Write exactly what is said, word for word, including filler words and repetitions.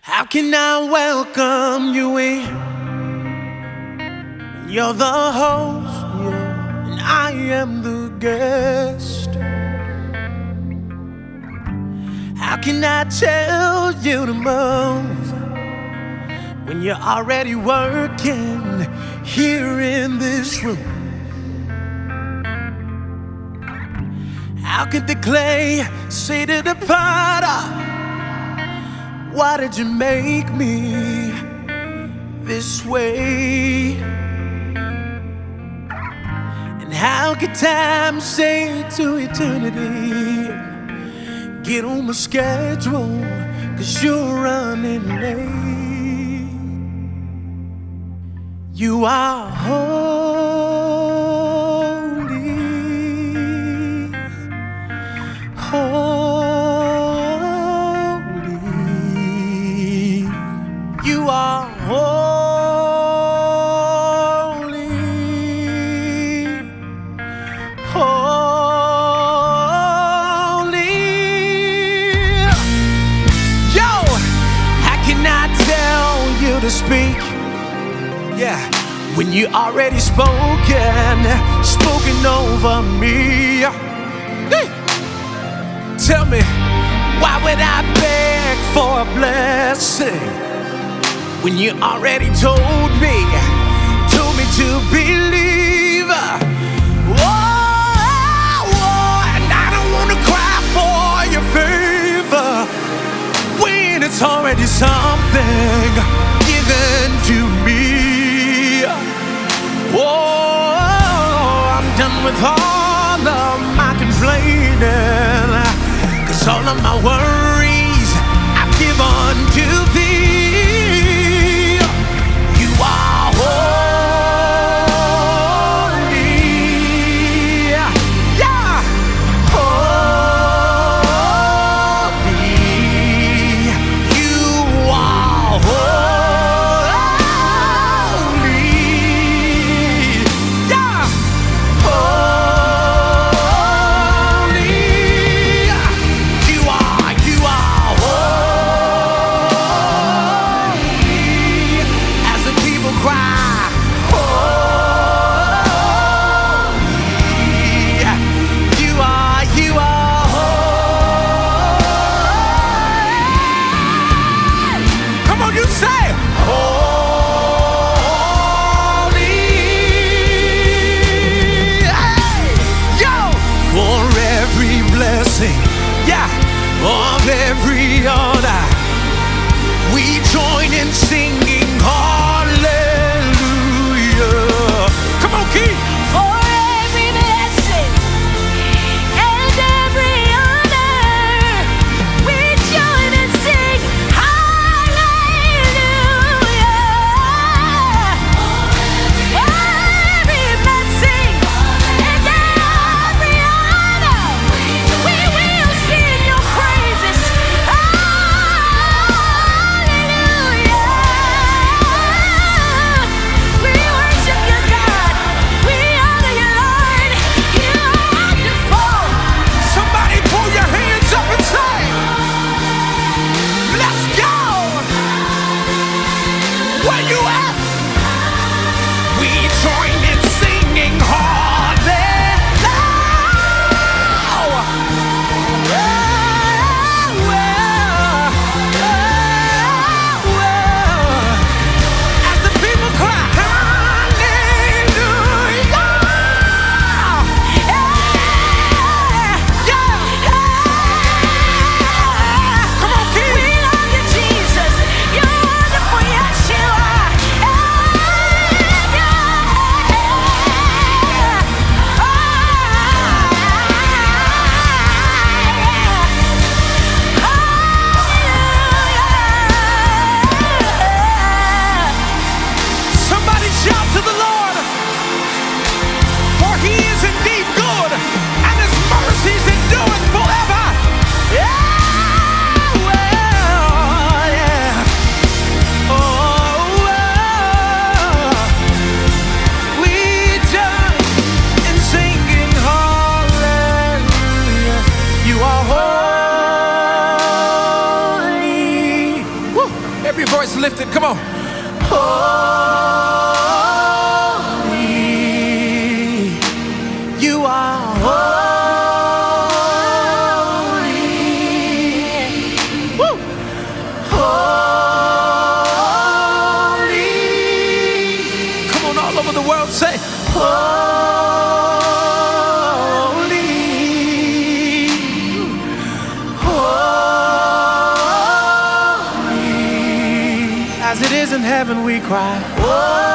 How can I welcome you in? You're the host, yeah, and I am the guest. How can I tell you to move when you're already working here in this room? How could the clay say to the potter, why did you make me this way? And how could time say to eternity, get on my schedule, cause you're running late? You are holy, holy. You are holy, holy. Yo, how can I tell you to speak? Yeah, when you already spoken, spoken over me. Hey. Tell me, why would I beg for a blessing when you already told me, told me to believe? Oh, oh, and I don't wanna cry for your favor when it's already something given to me. Oh, I'm done with all of my complaining, cause all of my worries I've given to thee. You are holy, yeah, holy. You are holy, yeah, holy. You are, you are holy. As the people cry, holy. You are, you are holy. Come on, you say, holy. Hey, yo, for every blessing, yeah, of every order, we join in singing hallelujah. Come on, Keith. For every blessing and every honor, we join and sing hallelujah. Every blessing and every honor, we will sing your praises. Hallelujah. Every voice lifted, come on. Holy, you are holy. Woo. Holy. Come on, all over the world, say holy. Holy. As it is in heaven, we cry. Holy.